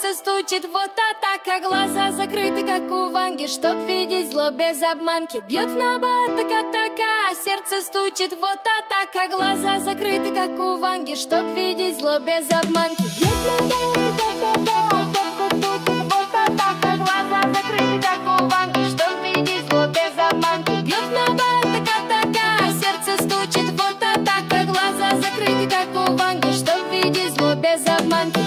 сердце стучит вот атака. Глаза закрыты, как у Ванги, чтоб видеть зло без обманки. Бьет в набат, така-така, сердце стучит вот атака. Глаза закрыты, как у Ванги, чтоб видеть зло без обманки. Бьет в набат, така-така, вот атака. Глаза закрыты, как у Ванги, чтоб видеть зло без обманки. Бьет в набат, така-така, сердце стучит вот атака. Глаза закрыты, как у Ванги, чтоб видеть зло без обманки.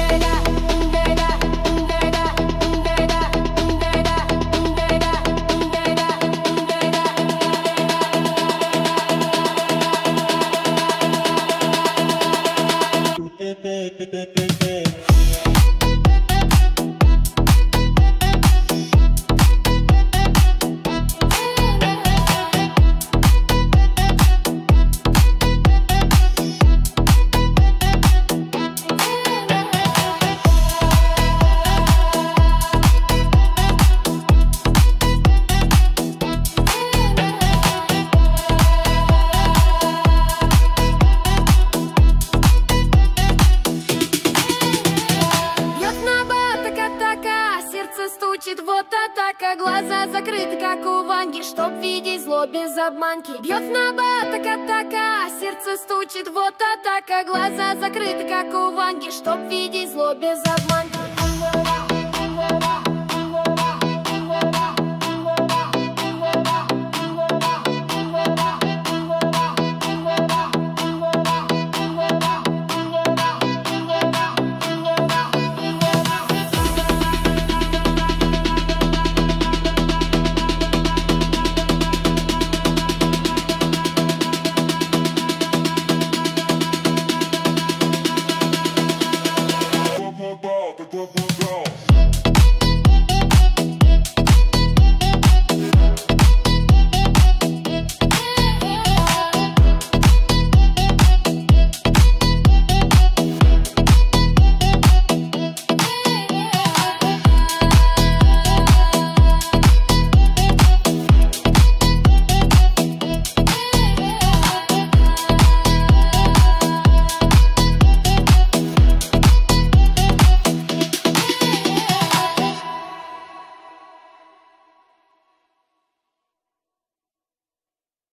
Стучит вот атака, глаза закрыты, как у Ванги, чтоб видеть зло без обманки. Бьет в набат, така-така, сердце стучит вот атака. Глаза закрыты, как у Ванги, чтоб видеть зло без обманки.